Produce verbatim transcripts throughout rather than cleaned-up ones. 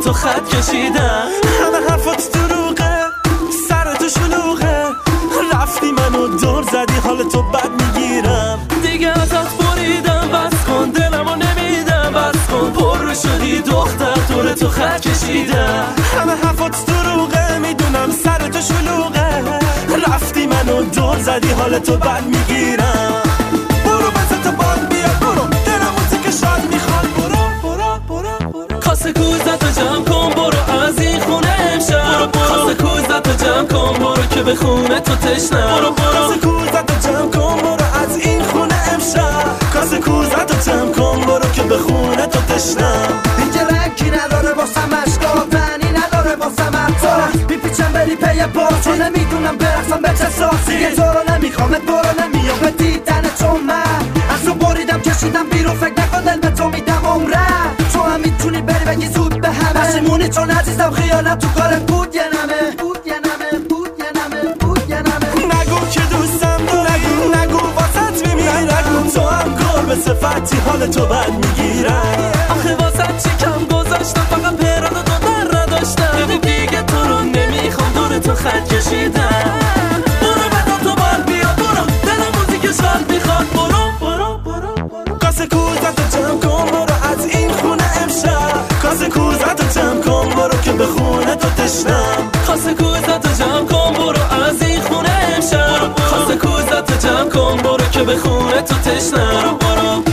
تو خط کشیدم. همه حرفات دروغه، سر تو شلوغه، رفتی منو دور زدی حال تو بد میگیرم. دیگه ازت بریدم، بس کن دلمو نمیدم، بس کن پر شدی دختر دور تو خط کشیدم. همه حرفات دروغه، میدونم سر تو شلوغه، رفتی منو دور زدی حال تو بد میگیرم. برو بزن تا باد بیاد، برو دلمو که شاد میخواد، برو برو برو برو کاسه کوزتو جمع کن برو از این خونه امشب. کاسه کوزتو جمع کن برو که به خونه تو تشنم. برو برو کاسه کوزتو جمع کن برو از این خونه امشب. کاسه کوزتو جمع کن برو که به خونه تو تشنم. اینجا رنگی نداره واسم اشکا، معنی نداره واسم حتی میپیچم بری پی باز، چون نمیدونم برقصم به چه ساسی. یه تو رو نمیخوامت برو نمیام به دیدن چون من از رو بریدم کشیدم بیرون، فکر نکن دل به تو میدم عمرم. تو هم میتونی بری بگی زود به همه پشیمونی، چون عزیزم خیالت تو کارت بود یه نمه بود یه نمه بود یه نمه بود یه نمه. نگو که دوستم داری، نگو نگو واسط میمیرم، نگو تو هم کار به صفتی حال تو بد میگیرم. آخه واسط چی کم گذاشتم، فقط پراد و دو در نداشتم. دیدی دیگه تو رو نمیخوام دور تو خط کشیدم. برو بدا تو بار بیا برو، دلم موزیک شاد میخواد، برو برو برو برو کاسه کوزتو جمع کن برو از این خونه امشب. کاسه کوزتو جمع کن برو که به خونه تو تشنم. کاسه کوزتو جمع کن برو از این خونه امشب. کاسه کوزتو جمع کن برو که به خونه تو تشنم. برو برو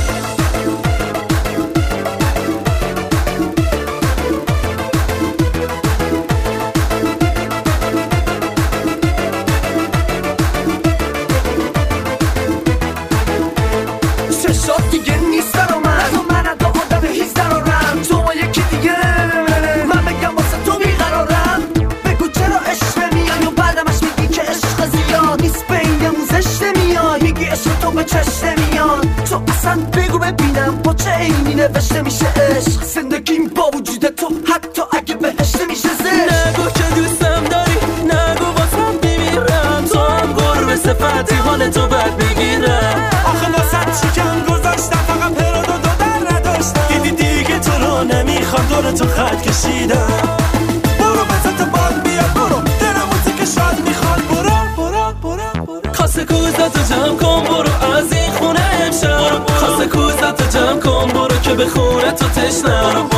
چشات دیگه نیست در من، تو من ادا آدم هیچ درارم، تو ما یکی دیگه من بگم واسه تو بیقرارم. بگو چرا عشق میای و بعدمش میگی که عشق زیاد نیست، به این موزش نمیای، میگی عشق تو به چشم نمیاد. تو اصلا بگو ببینم با چه عینی نوشته میشه عشق، زندگیم با وجود تو حتی اگه بهش نمیشه زشت. نگو که دوستم داری، نگو واسم میمیرم، تو هم گربه صفتی حال تو بد میگیرم. آخه واسه چی کم گذاشتم، فقط پراد و دو در نداشتم. دیدی دیگه تو رو نمیخوام دور تو خط کشیدم. برو بزن تا باد بیاد، برو دلم موزیک شاد میخواد، برو برو برو برو کاسه کوزتو جمع کن برو از این خونه امشب. کاسه کوزتو جمع کن برو که به خونه تو تشنم.